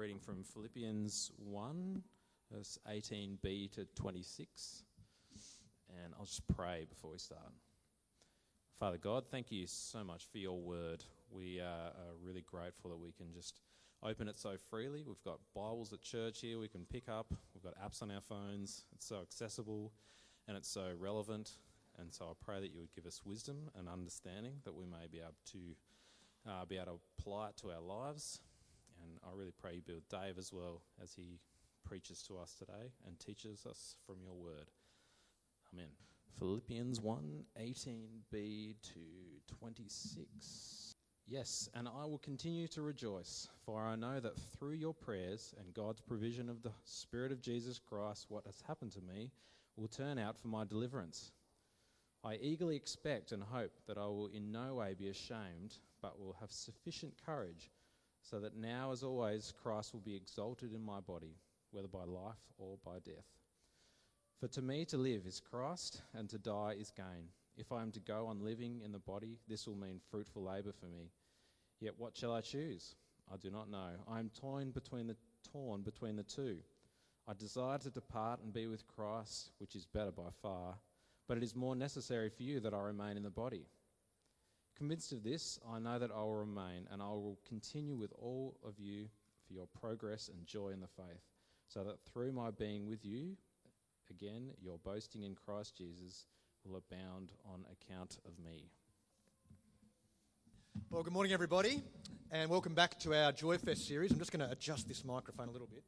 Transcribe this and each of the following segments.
reading from Philippians 1, verse 18b to 26. And I'll just pray before we start. Father God, thank you so much for your word. We are really grateful that we can just open it so freely. We've got Bibles at church here we can pick up. We've got apps on our phones. It's so accessible and it's so relevant. And so I pray that you would give us wisdom and understanding that we may be able to apply it to our lives. And I really pray you be with Dave as well as he preaches to us today and teaches us from your word. Amen. Philippians 1, 18b to 26. Yes, and I will continue to rejoice, for I know that through your prayers and God's provision of the Spirit of Jesus Christ, what has happened to me will turn out for my deliverance. I eagerly expect and hope that I will in no way be ashamed, but will have sufficient courage, so that now as always Christ will be exalted in my body, whether by life or by death. For to me to live is Christ, and to die is gain. If I am to go on living in the body, this will mean fruitful labour for me. Yet what shall I choose? I do not know. I am torn between the two. I desire to depart and be with Christ, which is better by far, but it is more necessary for you that I remain in the body. Convinced of this, I know that I will remain, and I will continue with all of you for your progress and joy in the faith, so that through my being with you, again, your boasting in Christ Jesus will abound on account of me. Well, good morning, everybody, and welcome back to our Joy Fest series. I'm just going to adjust this microphone a little bit.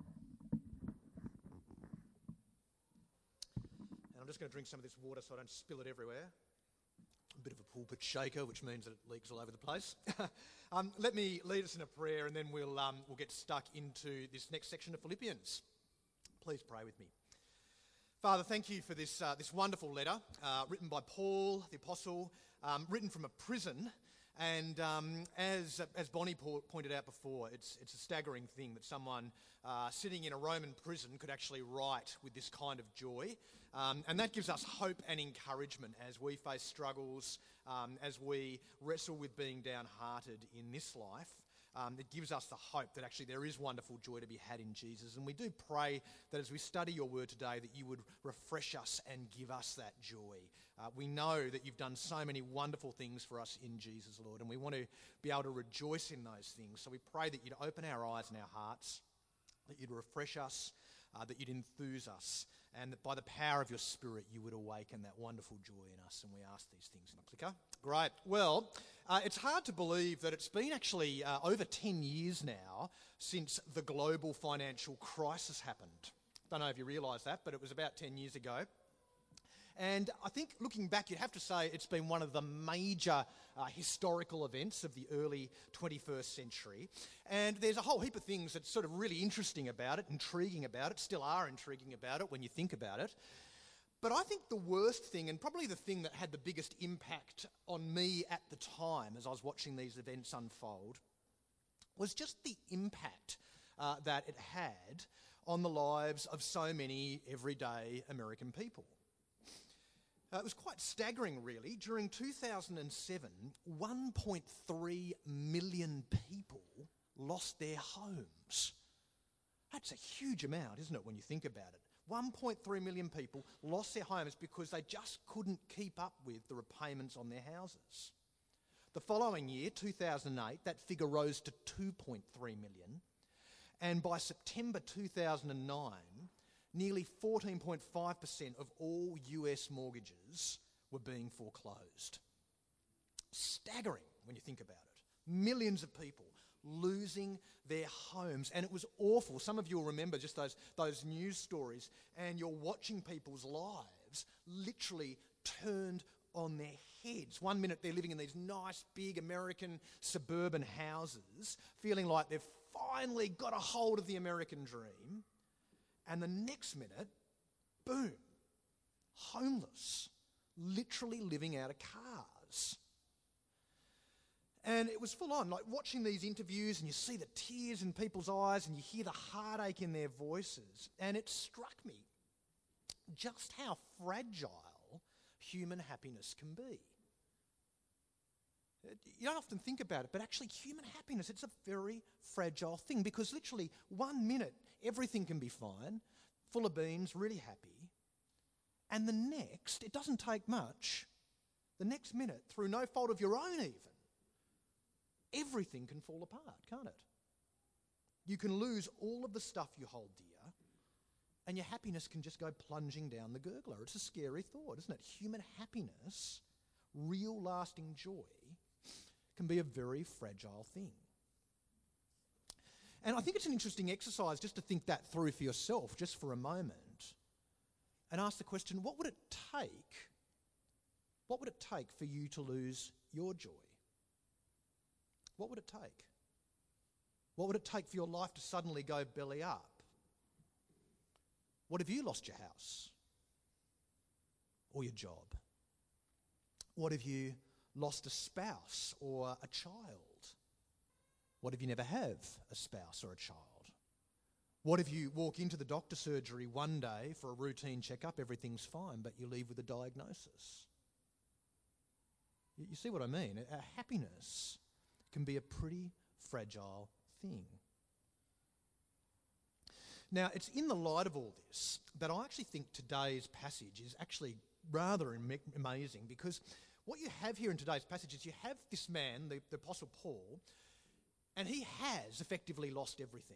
And I'm just going to drink some of this water so I don't spill it everywhere. A bit of a pulpit shaker, which means that it leaks all over the place. Let me lead us in a prayer, and then we'll get stuck into this next section of Philippians. Please pray with me. Father, thank you for this wonderful letter written by Paul, the Apostle, written from a prison. And as Bonnie pointed out before, it's a staggering thing that someone sitting in a Roman prison could actually write with this kind of joy. And that gives us hope and encouragement as we face struggles, as we wrestle with being downhearted in this life. It gives us the hope that actually there is wonderful joy to be had in Jesus. And we do pray that as we study your word today, that you would refresh us and give us that joy. We know that you've done so many wonderful things for us in Jesus, Lord, and we want to be able to rejoice in those things. So we pray that you'd open our eyes and our hearts, that you'd refresh us, that you'd enthuse us, and that by the power of your Spirit you would awaken that wonderful joy in us. And we ask these things in the clicker. Great. Well, it's hard to believe that it's been actually over 10 years now since the global financial crisis happened. Don't know if you realise that, but it was about 10 years ago. And I think looking back, you'd have to say it's been one of the major historical events of the early 21st century. And there's a whole heap of things that's sort of really interesting about it, intriguing about it, still are intriguing about it when you think about it. But I think the worst thing, and probably the thing that had the biggest impact on me at the time as I was watching these events unfold, was just the impact that it had on the lives of so many everyday American people. It was quite staggering, really. During 2007, 1.3 million people lost their homes. That's a huge amount, isn't it, when you think about it? 1.3 million people lost their homes because they just couldn't keep up with the repayments on their houses. The following year, 2008, that figure rose to 2.3 million. And by September 2009, nearly 14.5% of all US mortgages were being foreclosed. Staggering when you think about it. Millions of people losing their homes, and it was awful. Some of you will remember just those news stories, and you're watching people's lives literally turned on their heads. One minute they're living in these nice big American suburban houses, feeling like they've finally got a hold of the American dream, and the next minute, boom, homeless, literally living out of cars. And it was full on, like watching these interviews, and you see the tears in people's eyes and you hear the heartache in their voices. And it struck me just how fragile human happiness can be. You don't often think about it, but actually human happiness, it's a very fragile thing, because literally 1 minute everything can be fine, full of beans, really happy, and the next, it doesn't take much, the next minute, through no fault of your own even, everything can fall apart, can't it? You can lose all of the stuff you hold dear, and your happiness can just go plunging down the gurgler. It's a scary thought, isn't it? Human happiness, real lasting joy, can be a very fragile thing. And I think it's an interesting exercise just to think that through for yourself, just for a moment, and ask the question, what would it take? What would it take for you to lose your joy? What would it take? What would it take for your life to suddenly go belly up? What if you lost your house? Or your job? What if you lost a spouse or a child? What if you never have a spouse or a child? What if you walk into the doctor surgery one day for a routine checkup, everything's fine, but you leave with a diagnosis? You see what I mean? Our happiness can be a pretty fragile thing. Now, it's in the light of all this that I actually think today's passage is actually rather amazing, because what you have here in today's passage is you have this man, the Apostle Paul, and he has effectively lost everything.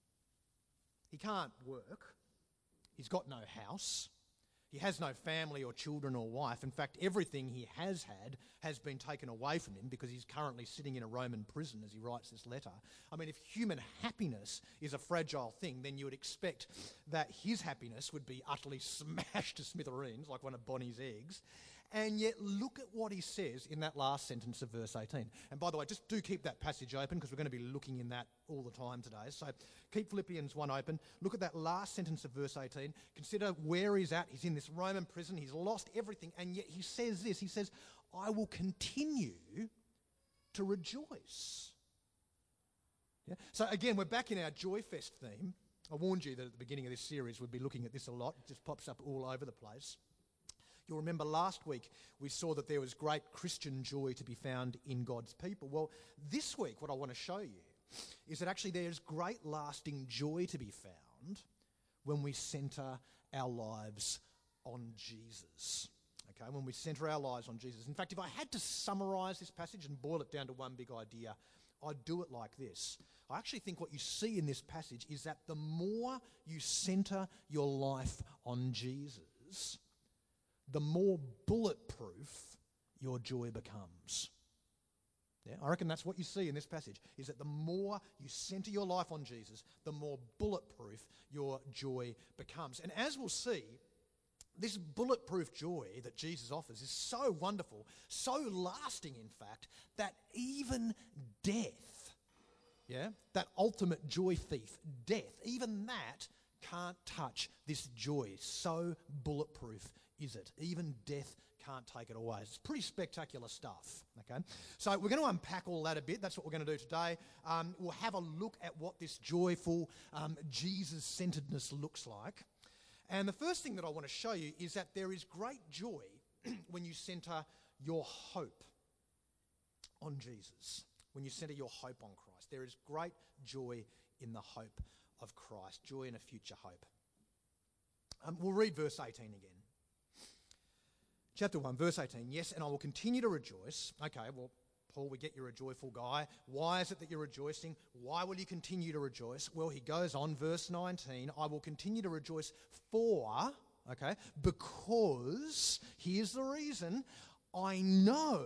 He can't work. He's got no house. He has no family or children or wife. In fact, everything he has had has been taken away from him, because he's currently sitting in a Roman prison as he writes this letter. I mean, if human happiness is a fragile thing, then you would expect that his happiness would be utterly smashed to smithereens, like one of Bonnie's eggs. And yet, look at what he says in that last sentence of verse 18. And by the way, just do keep that passage open, because we're going to be looking in that all the time today. So keep Philippians 1 open. Look at that last sentence of verse 18. Consider where he's at. He's in this Roman prison. He's lost everything. And yet he says this. He says, I will continue to rejoice. Yeah? So again, we're back in our Joy Fest theme. I warned you that at the beginning of this series we'd be looking at this a lot. It just pops up all over the place. You'll remember last week we saw that there was great Christian joy to be found in God's people. Well, this week what I want to show you is that actually there's great lasting joy to be found when we centre our lives on Jesus. Okay, when we centre our lives on Jesus. In fact, if I had to summarise this passage and boil it down to one big idea, I'd do it like this. I actually think what you see in this passage is that the more you centre your life on Jesus, the more bulletproof your joy becomes. Yeah, I reckon that's what you see in this passage, is that the more you centre your life on Jesus, the more bulletproof your joy becomes. And as we'll see, this bulletproof joy that Jesus offers is so wonderful, so lasting in fact, that even death, yeah, that ultimate joy thief, death, even that can't touch this joy. So bulletproof is it. Even death can't take it away. It's pretty spectacular stuff. Okay, so we're going to unpack all that a bit. That's what we're going to do today. We'll have a look at what this joyful Jesus-centeredness looks like. And the first thing that I want to show you is that there is great joy when you centre your hope on Jesus. When you centre your hope on Christ, there is great joy in the hope of Christ. Joy in a future hope. We'll read verse 18 again. Chapter 1, verse 18. Yes, and I will continue to rejoice. Okay, well, Paul, we get you're a joyful guy. Why is it that you're rejoicing? Why will you continue to rejoice? Well, he goes on, verse 19. I will continue to rejoice because, here's the reason, I know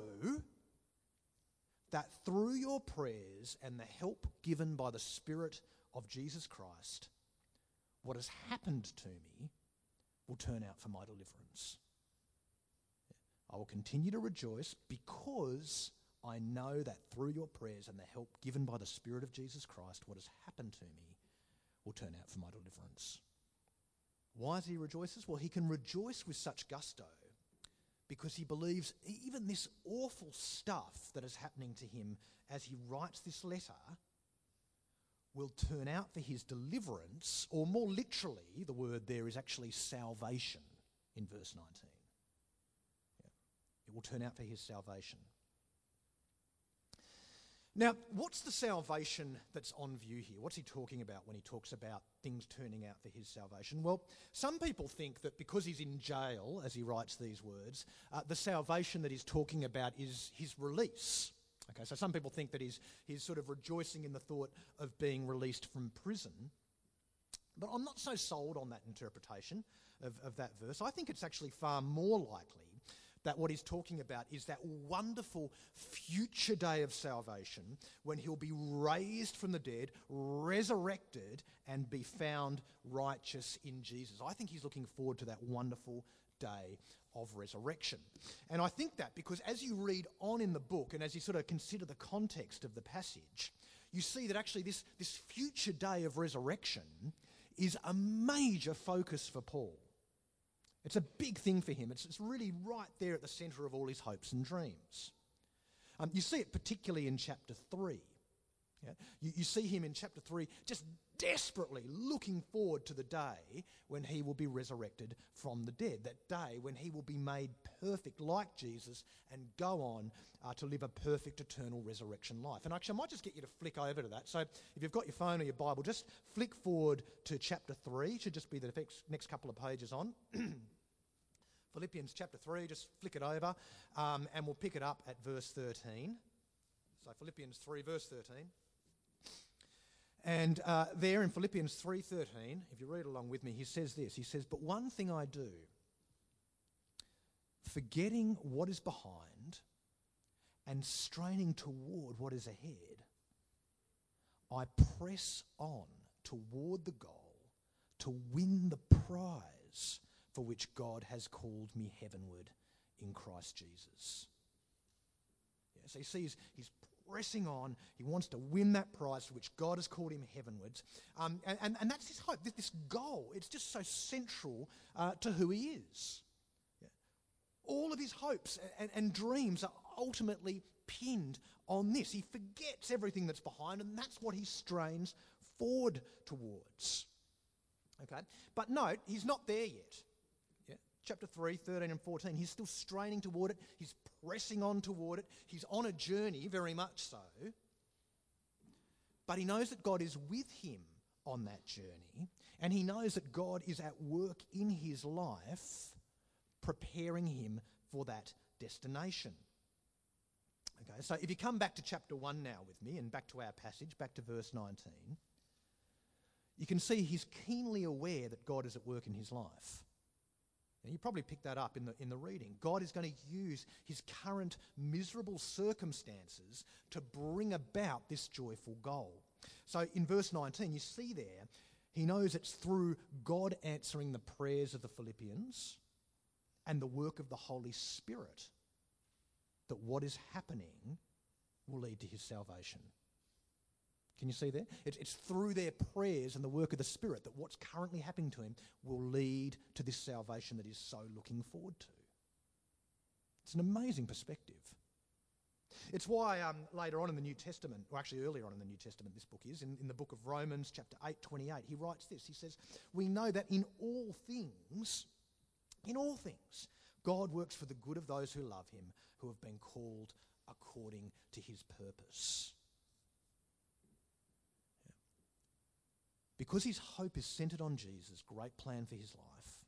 that through your prayers and the help given by the Spirit of Jesus Christ, what has happened to me will turn out for my deliverance. I will continue to rejoice because I know that through your prayers and the help given by the Spirit of Jesus Christ, what has happened to me will turn out for my deliverance. Why does he rejoices? Well, he can rejoice with such gusto because he believes even this awful stuff that is happening to him as he writes this letter will turn out for his deliverance, or more literally, the word there is actually salvation in verse 19. It will turn out for his salvation. Now, what's the salvation that's on view here? What's he talking about when he talks about things turning out for his salvation? Well, some people think that because he's in jail, as he writes these words, the salvation that he's talking about is his release. Okay, so some people think that he's sort of rejoicing in the thought of being released from prison. But I'm not so sold on that interpretation of that verse. I think it's actually far more likely that what he's talking about is that wonderful future day of salvation when he'll be raised from the dead, resurrected, and be found righteous in Jesus. I think he's looking forward to that wonderful day of resurrection. And I think that because as you read on in the book and as you sort of consider the context of the passage, you see that actually this future day of resurrection is a major focus for Paul. It's a big thing for him. It's really right there at the centre of all his hopes and dreams. You see it particularly in chapter 3. Yeah? You see him in chapter 3 just desperately looking forward to the day when he will be resurrected from the dead, that day when he will be made perfect like Jesus and go on to live a perfect eternal resurrection life. And actually I might just get you to flick over to that. So if you've got your phone or your Bible, just flick forward to chapter 3. It should just be the next couple of pages on. Philippians chapter 3, just flick it over, and we'll pick it up at verse 13. So Philippians 3, verse 13. And there in Philippians 3:13, if you read along with me, he says this. He says, "But one thing I do, forgetting what is behind and straining toward what is ahead, I press on toward the goal to win the prize for which God has called me heavenward in Christ Jesus." Yeah, so you see, he's pressing on. He wants to win that prize for which God has called him heavenwards. And that's his hope, this goal. It's just so central to who he is. Yeah. All of his hopes and dreams are ultimately pinned on this. He forgets everything that's behind, and that's what he strains forward towards. Okay, but note, he's not there yet. Chapter 3, 13 and 14, he's still straining toward it. He's pressing on toward it. He's on a journey, very much so. But he knows that God is with him on that journey. And he knows that God is at work in his life, preparing him for that destination. Okay, so if you come back to chapter 1 now with me, and back to our passage, back to verse 19, you can see he's keenly aware that God is at work in his life. And you probably picked that up in the reading. God is going to use his current miserable circumstances to bring about this joyful goal. So in verse 19, you see there, he knows it's through God answering the prayers of the Philippians and the work of the Holy Spirit that what is happening will lead to his salvation. Can you see there? It's through their prayers and the work of the Spirit that what's currently happening to him will lead to this salvation that he's so looking forward to. It's an amazing perspective. It's why later on in the New Testament, or actually earlier on in the New Testament this book is, in the book of Romans chapter 8:28, he writes this. He says, "We know that in all things, God works for the good of those who love him, who have been called according to his purpose." Because his hope is centred on Jesus' great plan for his life,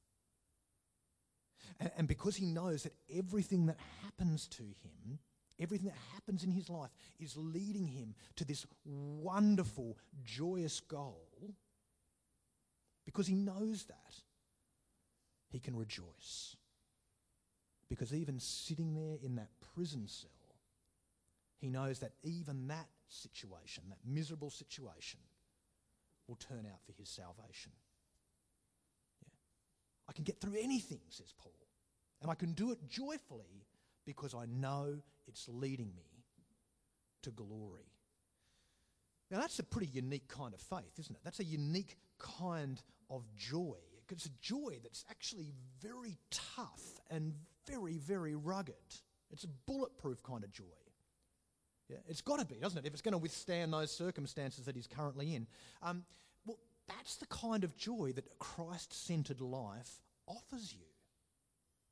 and because he knows that everything that happens to him, everything that happens in his life is leading him to this wonderful, joyous goal, because he knows that, he can rejoice. Because even sitting there in that prison cell, he knows that even that situation, that miserable situation, will turn out for his salvation. Yeah. I can get through anything, says Paul, and I can do it joyfully because I know it's leading me to glory. Now that's a pretty unique kind of faith, isn't it? That's a unique kind of joy. It's a joy that's actually very tough and very, very rugged. It's a bulletproof kind of joy. Yeah, it's got to be, doesn't it, if it's going to withstand those circumstances that he's currently in. Well, that's the kind of joy that a Christ-centred life offers you.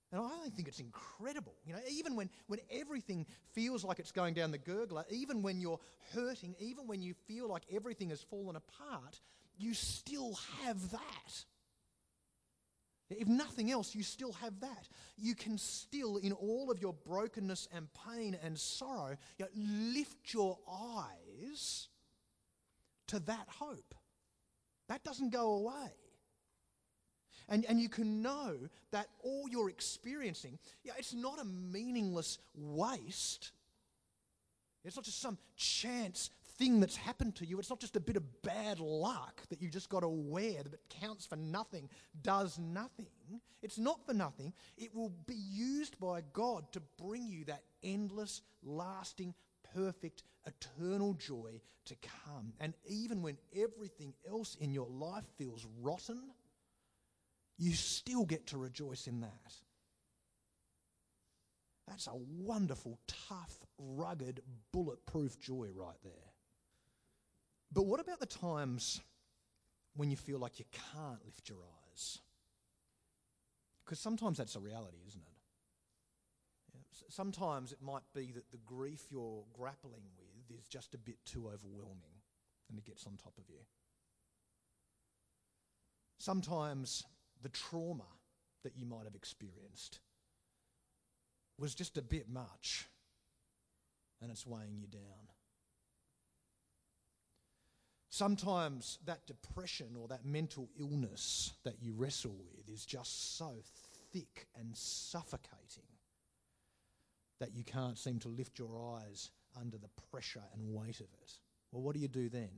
And I think it's incredible. You know, even when everything feels like it's going down the gurgler, even when you're hurting, even when you feel like everything has fallen apart, you still have that. If nothing else, you still have that. You can still, in all of your brokenness and pain and sorrow, lift your eyes to that hope. That doesn't go away. And you can know that all you're experiencing, it's not a meaningless waste. It's not just some chance thing that's happened to you. It's not just a bit of bad luck that you just got to wear that counts for nothing, does nothing. It's not for nothing. It will be used by God to bring you that endless, lasting, perfect, eternal joy to come. And even when everything else in your life feels rotten, you still get to rejoice in that. That's a wonderful, tough, rugged, bulletproof joy right there. But what about the times when you feel like you can't lift your eyes? Because sometimes that's a reality, isn't it? Sometimes it might be that the grief you're grappling with is just a bit too overwhelming and it gets on top of you. Sometimes the trauma that you might have experienced was just a bit much and it's weighing you down. Sometimes that depression or that mental illness that you wrestle with is just so thick and suffocating that you can't seem to lift your eyes under the pressure and weight of it. Well, what do you do then?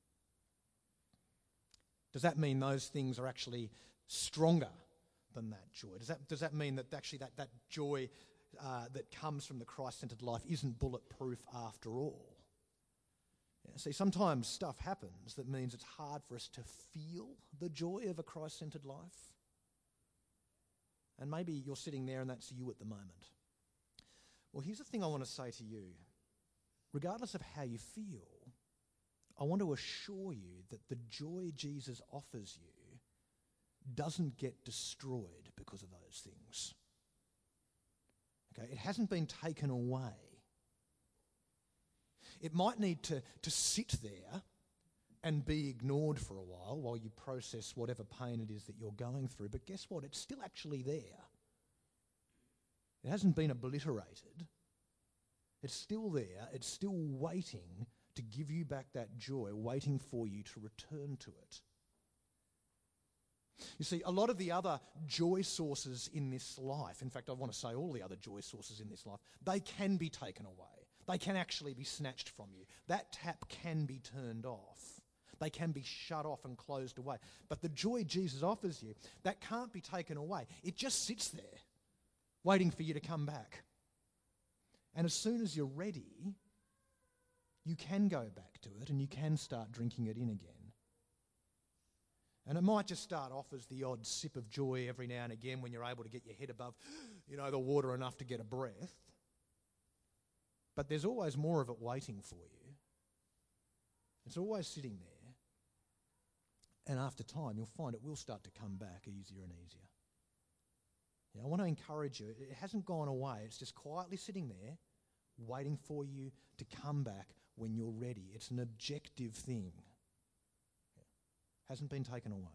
Does that mean those things are actually stronger than that joy? Does that mean that actually that joy that comes from the Christ-centered life isn't bulletproof after all? See, sometimes stuff happens that means it's hard for us to feel the joy of a Christ-centered life. And maybe you're sitting there and that's you at the moment. Well, here's the thing I want to say to you. Regardless of how you feel, I want to assure you that the joy Jesus offers you doesn't get destroyed because of those things. Okay, it hasn't been taken away. It might need to sit there and be ignored for a while you process whatever pain it is that you're going through. But guess what? It's still actually there. It hasn't been obliterated. It's still there. It's still waiting to give you back that joy, waiting for you to return to it. You see, a lot of the other joy sources in this life, in fact, I want to say all the other joy sources in this life, they can be taken away. They can actually be snatched from you. That tap can be turned off. They can be shut off and closed away. But the joy Jesus offers you, that can't be taken away. It just sits there, waiting for you to come back. And as soon as you're ready, you can go back to it and you can start drinking it in again. And it might just start off as the odd sip of joy every now and again when you're able to get your head above, the water enough to get a breath. But there's always more of it waiting for you. It's always sitting there. And after time, you'll find it will start to come back easier and easier. I want to encourage you. It hasn't gone away. It's just quietly sitting there, waiting for you to come back when you're ready. It's an objective thing. Hasn't been taken away.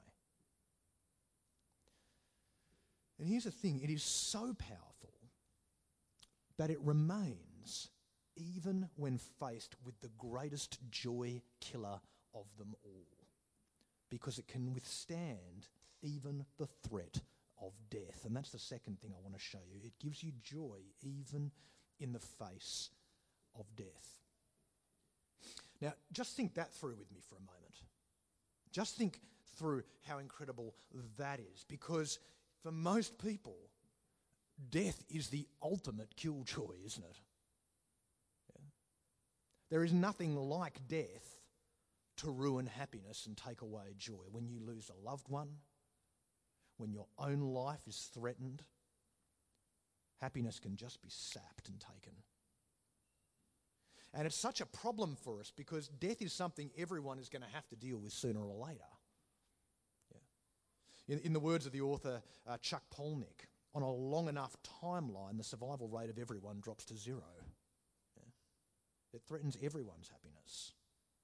And here's the thing. It is so powerful that it remains even when faced with the greatest joy killer of them all, because it can withstand even the threat of death. And that's the second thing I want to show you. It gives you joy even in the face of death. Now, just think that through with me for a moment. Just think through how incredible that is, because for most people, death is the ultimate killjoy, isn't it? There is nothing like death to ruin happiness and take away joy. When you lose a loved one, when your own life is threatened, happiness can just be sapped and taken. And it's such a problem for us because death is something everyone is going to have to deal with sooner or later. In the words of the author Chuck Palahniuk, on a long enough timeline, the survival rate of everyone drops to 0. Yeah? It threatens everyone's happiness.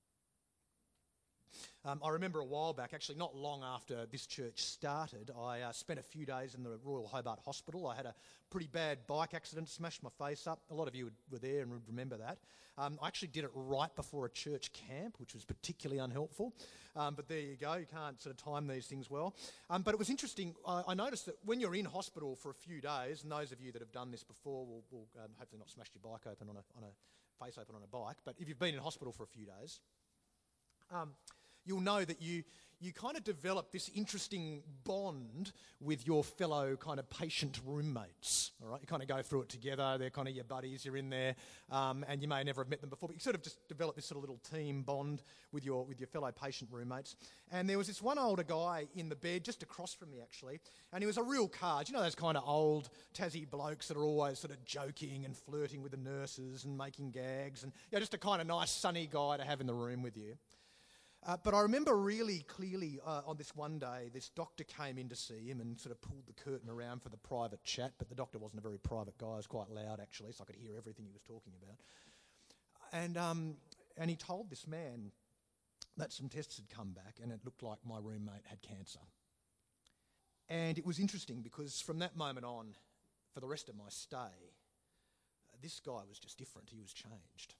I remember a while back, actually not long after this church started, I spent a few days in the Royal Hobart Hospital. I had a pretty bad bike accident, smashed my face up. A lot of you were there and would remember that. I actually did it right before a church camp, which was particularly unhelpful. But there you go, you can't sort of time these things well. But it was interesting, I noticed that when you're in hospital for a few days, and those of you that have done this before will hopefully not smash your bike open on a face open on a bike, but if you've been in hospital for a few days, you'll know that you kind of develop this interesting bond with your fellow kind of patient roommates, all right? You kind of go through it together. They're kind of your buddies. You're in there, and you may never have met them before, but you sort of just develop this sort of little team bond with your fellow patient roommates. And there was this one older guy in the bed just across from me, actually, and he was a real card. You know those kind of old Tassie blokes that are always sort of joking and flirting with the nurses and making gags, and just a kind of nice, sunny guy to have in the room with you. But I remember really clearly on this one day, this doctor came in to see him and sort of pulled the curtain around for the private chat, but the doctor wasn't a very private guy. It was quite loud, actually, so I could hear everything he was talking about. And he told this man that some tests had come back and it looked like my roommate had cancer. And it was interesting because from that moment on, for the rest of my stay, this guy was just different. He was changed.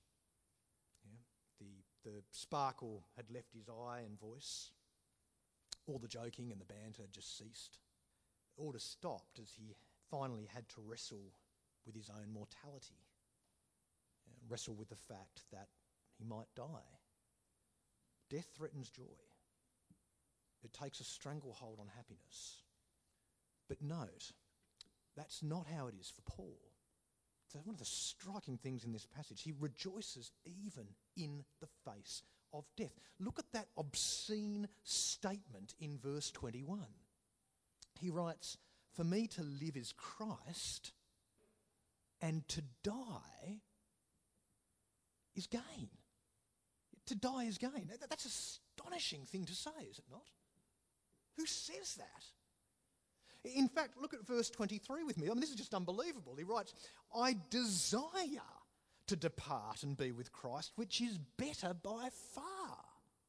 The sparkle had left his eye and voice. All the joking and the banter had just ceased. Order stopped as he finally had to wrestle with his own mortality. Wrestle with the fact that he might die. Death threatens joy. It takes a stranglehold on happiness. But note, that's not how it is for Paul. So one of the striking things in this passage, he rejoices even in the face of death. Look at that obscene statement in verse 21. He writes, "For me to live is Christ, and to die is gain." To die is gain. That's an astonishing thing to say, is it not? Who says that? In fact, look at verse 23 with me. I mean, this is just unbelievable. He writes, "I desire to depart and be with Christ, which is better by far."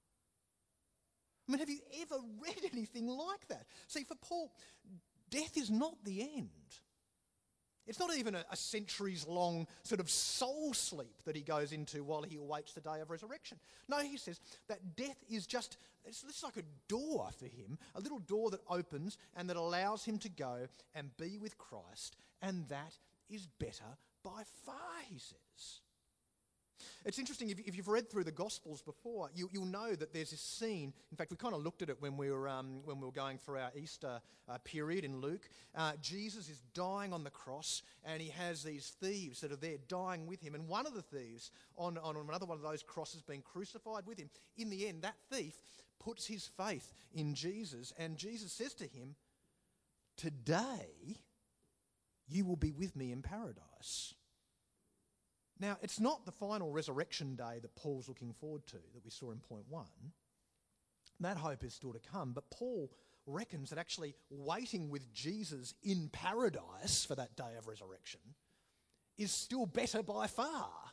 I mean, have you ever read anything like that? See, for Paul, death is not the end. It's not even a centuries-long sort of soul sleep that he goes into while he awaits the day of resurrection. No, he says that death is just, it's like a door for him, a little door that opens and that allows him to go and be with Christ, and that is better by far, he says. It's interesting, if you've read through the Gospels before, you'll know that there's this scene. In fact, we kind of looked at it when we were going through our Easter period in Luke. Jesus is dying on the cross, and he has these thieves that are there dying with him. And one of the thieves on another one of those crosses being crucified with him. In the end, that thief puts his faith in Jesus, and Jesus says to him, "Today you will be with me in paradise." Now, it's not the final resurrection day that Paul's looking forward to that we saw in point 1. That hope is still to come, but Paul reckons that actually waiting with Jesus in paradise for that day of resurrection is still better by far.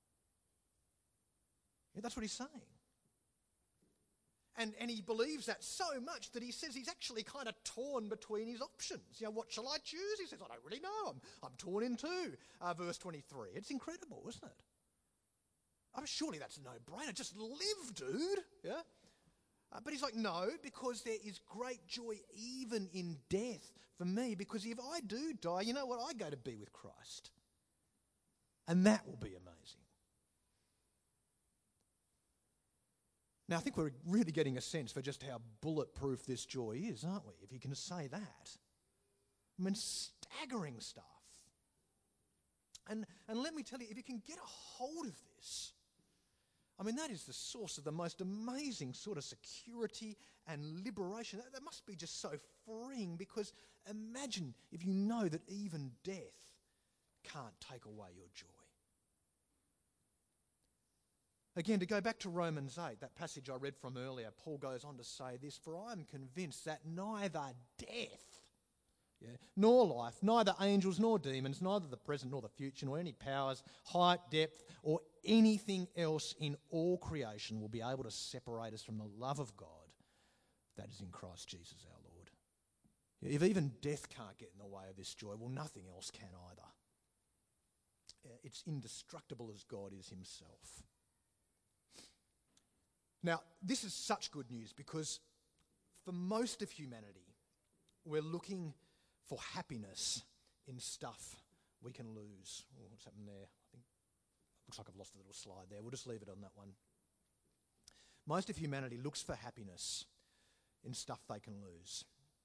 Yeah, that's what he's saying. And he believes that so much that he says he's actually kind of torn between his options. What shall I choose? He says, I don't really know. I'm torn in two. Verse 23. It's incredible, isn't it? Surely that's a no-brainer. Just live, dude. Yeah. But he's like, no, because there is great joy even in death for me, because if I do die, you know what? I go to be with Christ. And that will be amazing. Now, I think we're really getting a sense for just how bulletproof this joy is, aren't we? If you can say that. I mean, staggering stuff. And let me tell you, if you can get a hold of this, I mean, that is the source of the most amazing sort of security and liberation. That must be just so freeing, because imagine if you know that even death can't take away your joy. Again, to go back to Romans 8, that passage I read from earlier, Paul goes on to say this, "For I am convinced that neither death Yeah? Nor life, neither angels nor demons, neither the present nor the future, nor any powers, height, depth, or anything else in all creation will be able to separate us from the love of God that is in Christ Jesus our Lord. If even death can't get in the way of this joy, well, nothing else can either. It's indestructible as God is himself. Now, this is such good news because for most of humanity, we're looking for happiness in stuff we can lose. Oh, what's happened there? I think looks like I've lost a little slide there. We'll just leave it on that one. Most of humanity looks for happiness in stuff they can lose.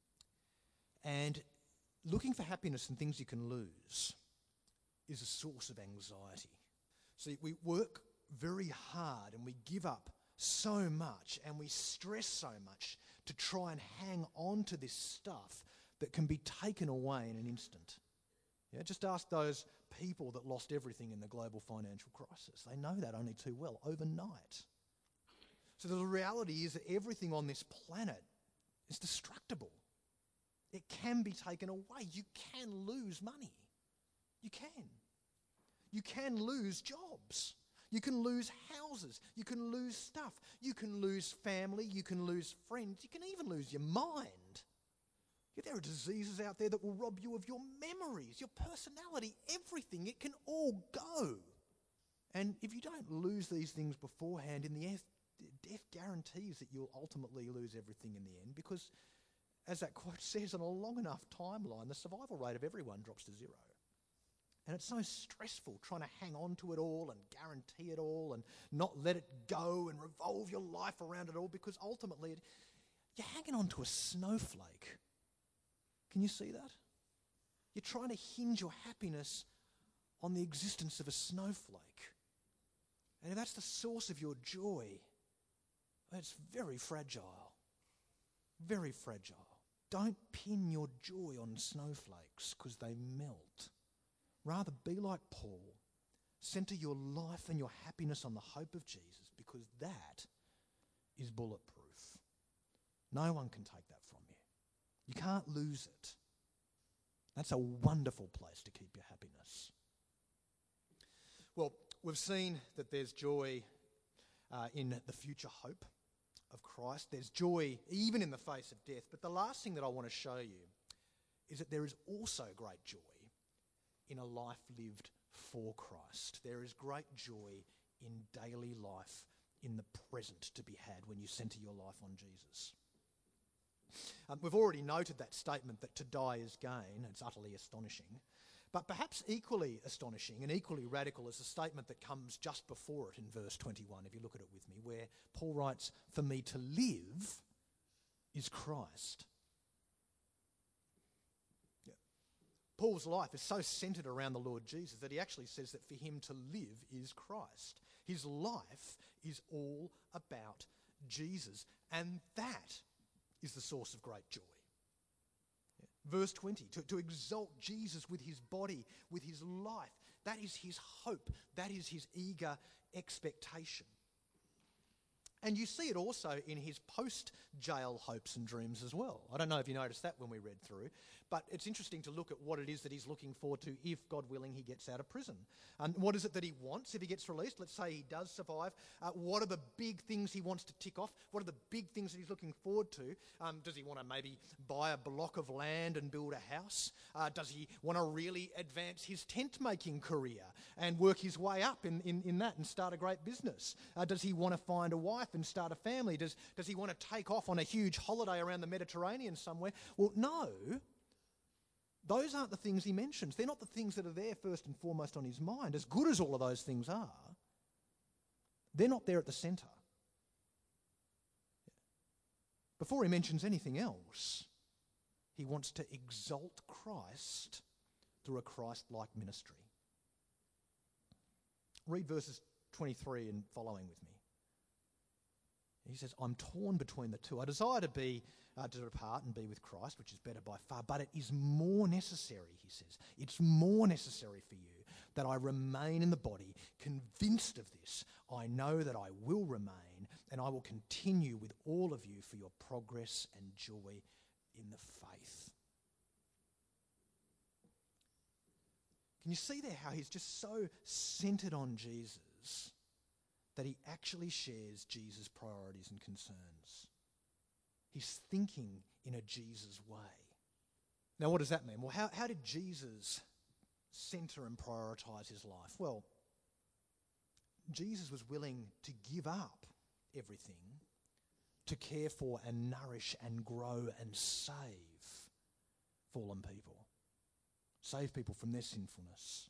And looking for happiness in things you can lose is a source of anxiety. See, we work very hard and we give up so much and we stress so much to try and hang on to this stuff that can be taken away in an instant. Yeah, just ask those people that lost everything in the global financial crisis. They know that only too well, overnight. So the reality is that everything on this planet is destructible. It can be taken away. You can lose money. You can. You can lose jobs. You can lose houses. You can lose stuff. You can lose family. You can lose friends. You can even lose your mind. Yeah, there are diseases out there that will rob you of your memories, your personality, everything. It can all go. And if you don't lose these things beforehand, in the end, death guarantees that you'll ultimately lose everything in the end because, as that quote says, on a long enough timeline, the survival rate of everyone drops to zero. And it's so stressful trying to hang on to it all and guarantee it all and not let it go and revolve your life around it all because ultimately you're hanging on to a snowflake. Can you see that? You're trying to hinge your happiness on the existence of a snowflake. And if that's the source of your joy, it's very fragile. Very fragile. Don't pin your joy on snowflakes because they melt. Rather, be like Paul. Centre your life and your happiness on the hope of Jesus because that is bulletproof. No one can take that from you. You can't lose it. That's a wonderful place to keep your happiness. Well, we've seen that there's joy in the future hope of Christ. There's joy even in the face of death. But the last thing that I want to show you is that there is also great joy in a life lived for Christ. There is great joy in daily life, in the present to be had when you centre your life on Jesus. We've already noted that statement that to die is gain. It's utterly astonishing. But perhaps equally astonishing and equally radical is the statement that comes just before it in verse 21, if you look at it with me, where Paul writes, "For me to live is Christ." Yeah. Paul's life is so centred around the Lord Jesus that he actually says that for him to live is Christ. His life is all about Jesus, and that is the source of great joy. Yeah. Verse 20, to exalt Jesus with his body, with his life, that is his hope, that is his eager expectation. And you see it also in his post-jail hopes and dreams as well. I don't know if you noticed that when we read through, but it's interesting to look at what it is that he's looking forward to if, God willing, he gets out of prison. And what is it that he wants if he gets released? Let's say he does survive. What are the big things he wants to tick off? What are the big things that he's looking forward to? Does he want to maybe buy a block of land and build a house? Does he want to really advance his tent-making career and work his way up in that and start a great business? Does he want to find a wife and start a family? Does he want to take off on a huge holiday around the Mediterranean somewhere? Well, no. Those aren't the things he mentions. They're not the things that are there first and foremost on his mind. As good as all of those things are, they're not there at the centre. Before he mentions anything else, he wants to exalt Christ through a Christ-like ministry. Read verses 23 and following with me. He says, "I'm torn between the two. I desire to depart and be with Christ, which is better by far, but it is more necessary," he says, "it's more necessary for you that I remain in the body. Convinced of this, I know that I will remain and I will continue with all of you for your progress and joy in the faith." Can you see there how he's just so centred on Jesus that he actually shares Jesus' priorities and concerns? He's thinking in a Jesus way. Now, what does that mean? Well, how did Jesus centre and prioritise his life? Well, Jesus was willing to give up everything to care for and nourish and grow and save fallen people. Save people from their sinfulness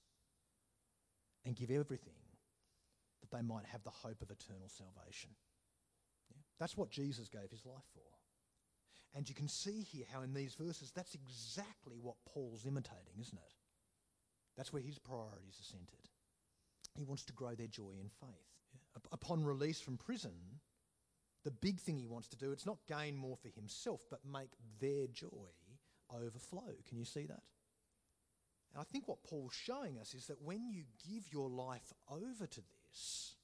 and give everything that they might have the hope of eternal salvation. Yeah? That's what Jesus gave his life for. And you can see here how in these verses that's exactly what Paul's imitating, isn't it? That's where his priorities are centred. He wants to grow their joy in faith. Yeah? Upon release from prison, the big thing he wants to do, it's not gain more for himself, but make their joy overflow. Can you see that? And I think what Paul's showing us is that when you give your life over to this,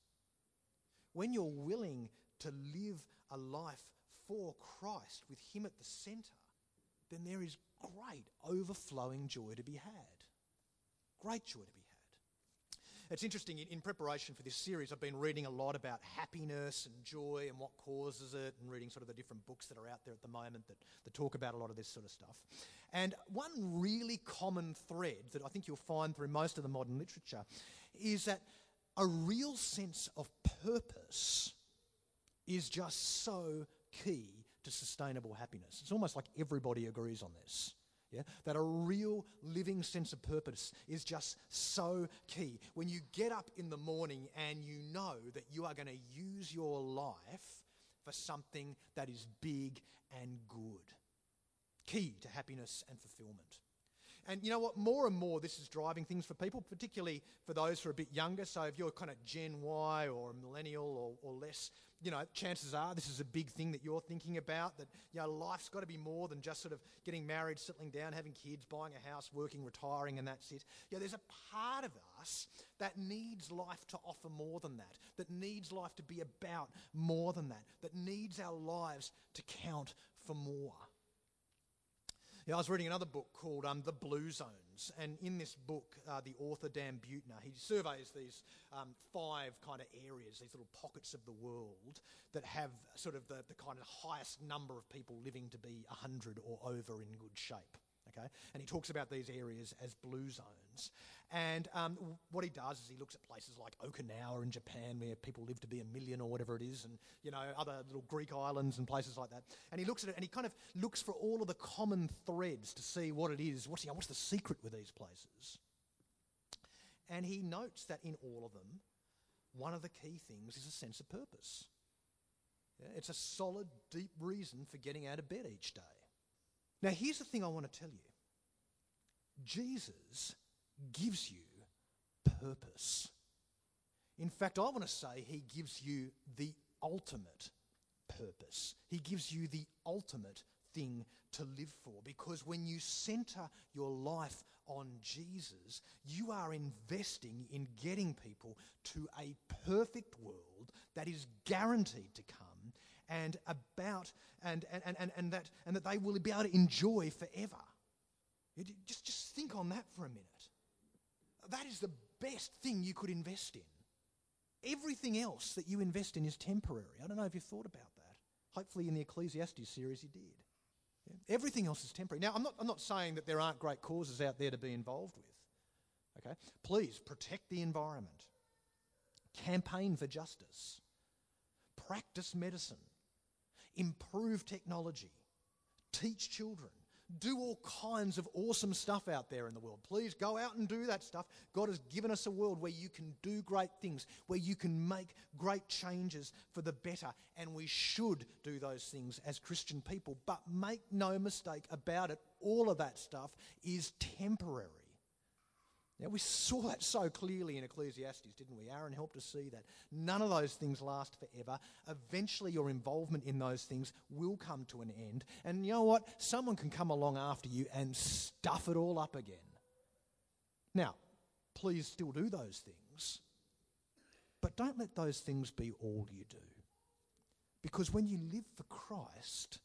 when you're willing to live a life for Christ with him at the centre, then there is great overflowing joy to be had. Great joy to be had. It's interesting, in preparation for this series, I've been reading a lot about happiness and joy and what causes it, and reading sort of the different books that are out there at the moment that talk about a lot of this sort of stuff. And one really common thread that I think you'll find through most of the modern literature is that a real sense of purpose is just so key to sustainable happiness. It's almost like everybody agrees on this. Yeah? That a real living sense of purpose is just so key. When you get up in the morning and you know that you are going to use your life for something that is big and good. Key to happiness and fulfillment. And you know what? More and more this is driving things for people, particularly for those who are a bit younger. So if you're kind of Gen Y or millennial or less, you know, chances are this is a big thing that you're thinking about, that, you know, life's got to be more than just sort of getting married, settling down, having kids, buying a house, working, retiring, and that's it. Yeah, there's a part of us that needs life to offer more than that needs life to be about more than that needs our lives to count for more. Yeah, I was reading another book called The Blue Zones, and in this book, the author Dan Buettner, he surveys these 5 kind of areas, these little pockets of the world that have sort of the kind of highest number of people living to be 100 or over in good shape. Okay, and he talks about these areas as blue zones. And what he does is he looks at places like Okinawa in Japan, where people live to be 1 million or whatever it is, and, you know, other little Greek islands and places like that. And he looks at it and he kind of looks for all of the common threads to see what it is, what's the secret with these places. And he notes that in all of them, one of the key things is a sense of purpose. Yeah, it's a solid, deep reason for getting out of bed each day. Now, here's the thing I want to tell you. Jesus gives you purpose. In fact, I want to say he gives you the ultimate purpose. He gives you the ultimate thing to live for, because when you centre your life on Jesus, you are investing in getting people to a perfect world that is guaranteed to come, and that they will be able to enjoy forever. Just think on that for a minute. That is the best thing you could invest in. Everything else that you invest in is temporary. I don't know if you've thought about that. Hopefully in the Ecclesiastes series you did. Yeah? Everything else is temporary. Now, I'm not saying that there aren't great causes out there to be involved with. Okay? Please protect the environment. Campaign for justice. Practice medicine. Improve technology. Teach children. Do all kinds of awesome stuff out there in the world. Please go out and do that stuff. God has given us a world where you can do great things, where you can make great changes for the better, and we should do those things as Christian people. But make no mistake about it, all of that stuff is temporary. Now, we saw that so clearly in Ecclesiastes, didn't we? Aaron helped us see that. None of those things last forever. Eventually, your involvement in those things will come to an end. And you know what? Someone can come along after you and stuff it all up again. Now, please still do those things, but don't let those things be all you do. Because when you live for Christ,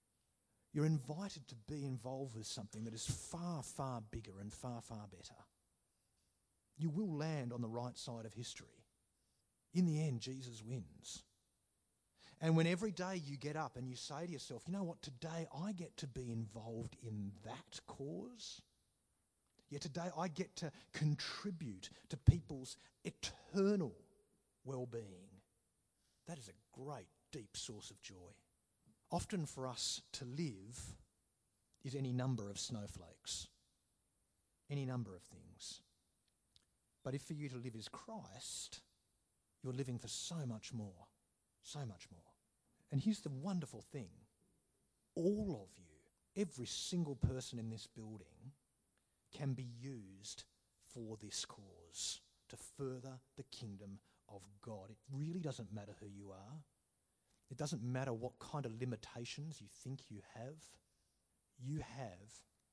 you're invited to be involved with something that is far, far bigger and far, far better. you will land on the right side of history. In the end, Jesus wins. And when every day you get up and you say to yourself, you know what, today I get to be involved in that cause. Yeah, today I get to contribute to people's eternal well-being. That is a great, deep source of joy. Often for us to live is any number of snowflakes, any number of things. But if for you to live is Christ, you're living for so much more, so much more. And here's the wonderful thing. All of you, every single person in this building, can be used for this cause, to further the kingdom of God. It really doesn't matter who you are. It doesn't matter what kind of limitations you think you have. You have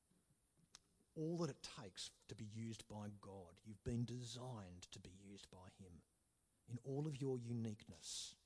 all that it takes to be used by God. You've been designed to be used by him in all of your uniqueness.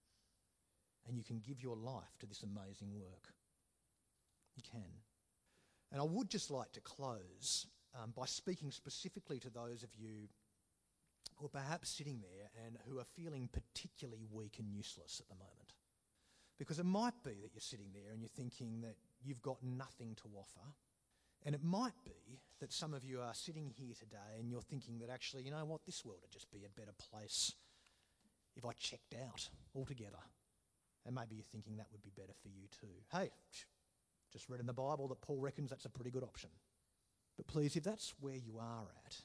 And you can give your life to this amazing work. You can. And I would just like to close by speaking specifically to those of you who are perhaps sitting there and who are feeling particularly weak and useless at the moment. Because it might be that you're sitting there and you're thinking that you've got nothing to offer. And it might be that some of you are sitting here today and you're thinking that actually, you know what, this world would just be a better place if I checked out altogether. And maybe you're thinking that would be better for you too. Hey, just read in the Bible that Paul reckons that's a pretty good option. But please, if that's where you are at,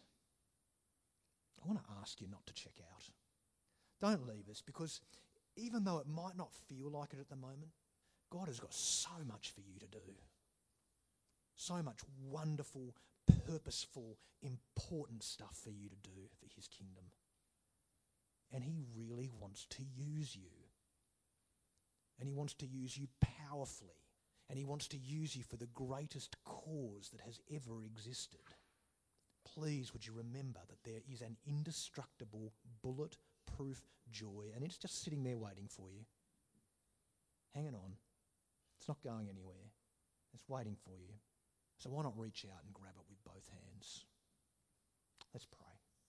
I want to ask you not to check out. Don't leave us, because even though it might not feel like it at the moment, God has got so much for you to do. So much wonderful, purposeful, important stuff for you to do for his kingdom. And he really wants to use you. And he wants to use you powerfully. And he wants to use you for the greatest cause that has ever existed. Please, would you remember that there is an indestructible, bulletproof joy, and it's just sitting there waiting for you. Hanging on. It's not going anywhere. It's waiting for you. So why not reach out and grab it with both hands? Let's pray.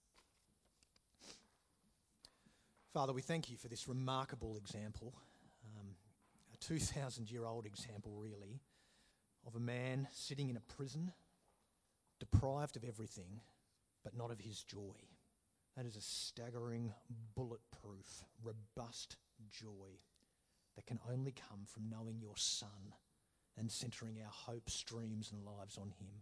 Father, we thank you for this remarkable example, a 2,000-year-old example, really, of a man sitting in a prison, deprived of everything, but not of his joy. That is a staggering, bulletproof, robust joy that can only come from knowing your Son and centering our hopes, dreams and lives on him.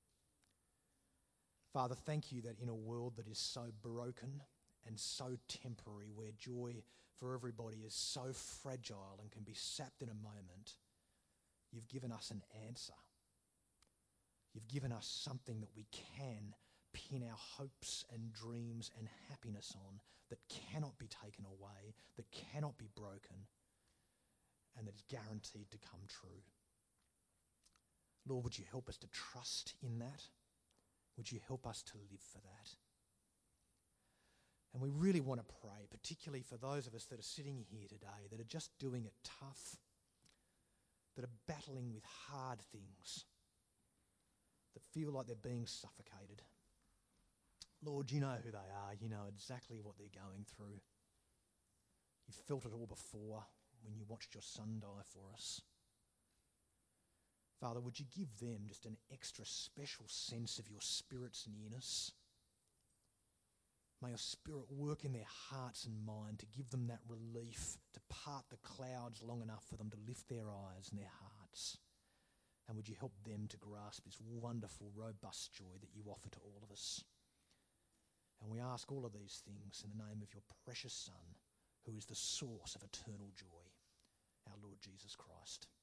Father, thank you that in a world that is so broken and so temporary, where joy for everybody is so fragile and can be sapped in a moment, you've given us an answer. You've given us something that we can pin our hopes and dreams and happiness on, that cannot be taken away, that cannot be broken, and that is guaranteed to come true. Lord, would you help us to trust in that? Would you help us to live for that? And we really want to pray, particularly for those of us that are sitting here today, that are just doing it tough, that are battling with hard things, that feel like they're being suffocated. Lord, you know who they are. You know exactly what they're going through. You've felt it all before when you watched your Son die for us. Father, would you give them just an extra special sense of your Spirit's nearness? May your Spirit work in their hearts and mind to give them that relief, to part the clouds long enough for them to lift their eyes and their hearts. And would you help them to grasp this wonderful, robust joy that you offer to all of us? And we ask all of these things in the name of your precious Son, who is the source of eternal joy, our Lord Jesus Christ.